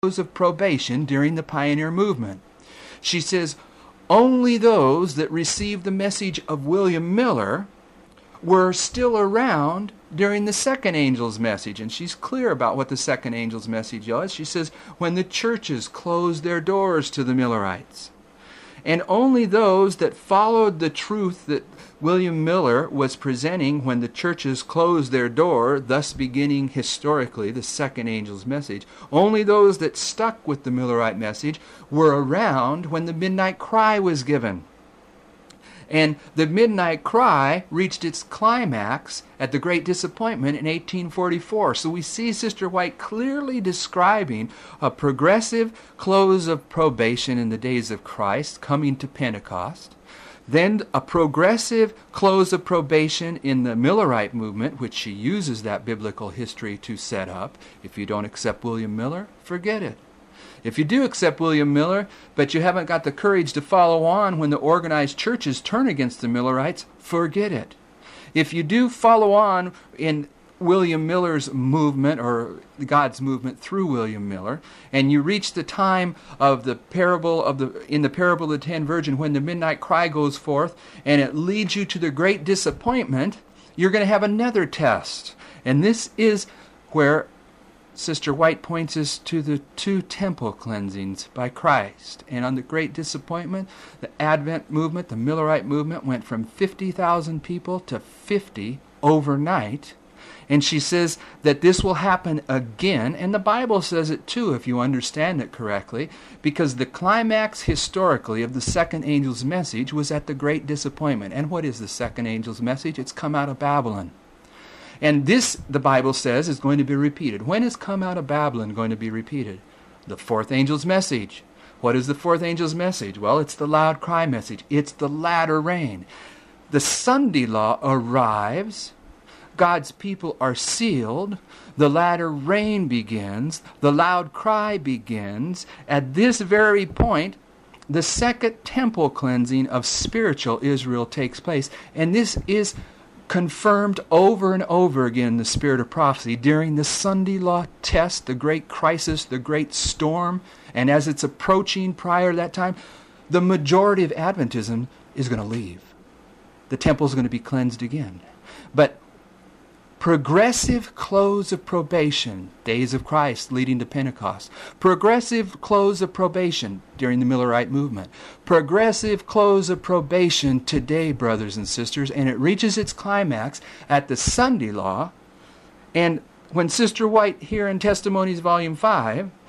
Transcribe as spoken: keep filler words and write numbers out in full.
of probation during the pioneer movement. She says, only those that received the message of William Miller were still around during the second angel's message. And she's clear about what the second angel's message was. She says, when the churches closed their doors to the Millerites. And only those that followed the truth that William Miller was presenting when the churches closed their door, thus beginning historically the second angel's message, only those that stuck with the Millerite message were around when the midnight cry was given. And the midnight cry reached its climax at the Great Disappointment in eighteen forty-four. So we see Sister White clearly describing a progressive close of probation in the days of Christ, coming to Pentecost. Then a progressive close of probation in the Millerite movement, which she uses that biblical history to set up. If you don't accept William Miller, forget it. If you do accept William Miller, but you haven't got the courage to follow on when the organized churches turn against the Millerites, forget it. If you do follow on in William Miller's movement, or God's movement through William Miller, and you reach the time of the parable of the in the parable of the ten virgins, when the midnight cry goes forth, and it leads you to the great disappointment, you're going to have another test. And this is where Sister White points us to the two temple cleansings by Christ. And on the Great Disappointment, the Advent movement, the Millerite movement, went from fifty thousand people to fifty overnight. And she says that this will happen again, and the Bible says it too, if you understand it correctly, because the climax historically of the second angel's message was at the Great Disappointment. And what is the second angel's message? It's come out of Babylon. And this, the Bible says, is going to be repeated. When is come out of Babylon going to be repeated? The fourth angel's message. What is the fourth angel's message? Well, it's the loud cry message. It's the latter rain. The Sunday law arrives. God's people are sealed. The latter rain begins. The loud cry begins. At this very point, the second temple cleansing of spiritual Israel takes place. And this is confirmed over and over again in the spirit of prophecy during the Sunday law test, the great crisis, the great storm. And as it's approaching prior to that time, the majority of Adventism is going to leave. The temple is going to be cleansed again. But progressive close of probation, days of Christ leading to Pentecost. Progressive close of probation during the Millerite movement. Progressive close of probation today, brothers and sisters, and it reaches its climax at the Sunday law. And when Sister White here in Testimonies Volume five